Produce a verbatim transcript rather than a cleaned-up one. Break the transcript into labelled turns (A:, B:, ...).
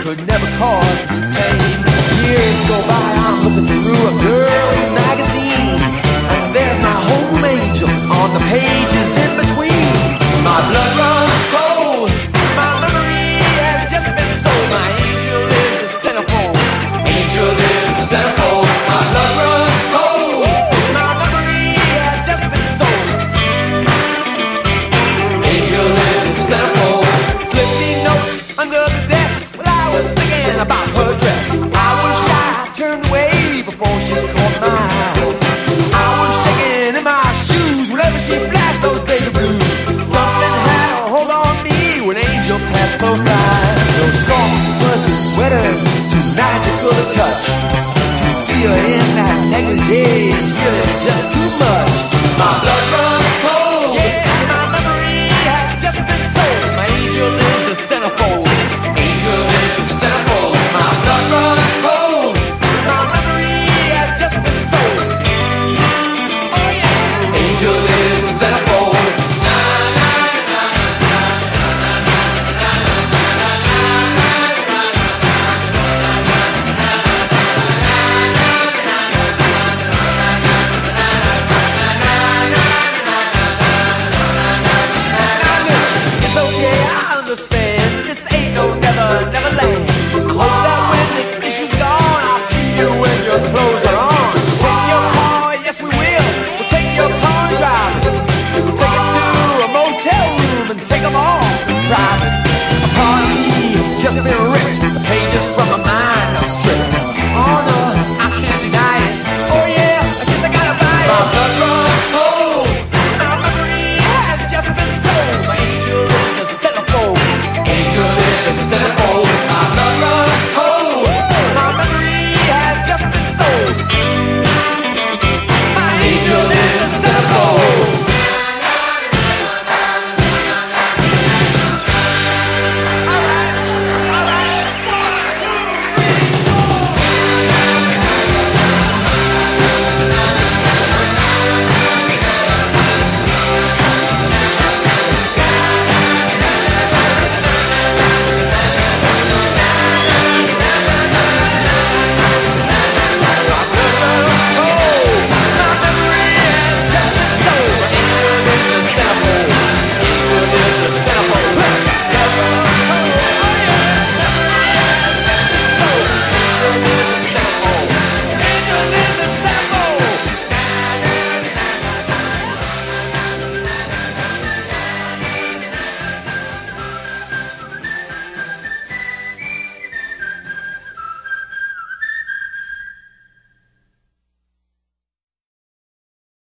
A: could never cause me pain. Years go by, I'm looking through a girl's magazine, and there's my home angel on the pages in between. My blood runs cold, my memory has just been sold. My angel is the centerfold, angel is the centerfold. My blood runs cold, my memory has just been sold. Angel is the centerfold. Slip me notes under the desk while I was thinking about her dress. I was shy, turned away before she caught my eye. I was shaking in my shoes whenever she flashed those baby blues. Something had a hold on me when Angel passed close by. Those soft fuzzy sweaters, too magical to touch. To see her in that negligee is really just too much. My blood runs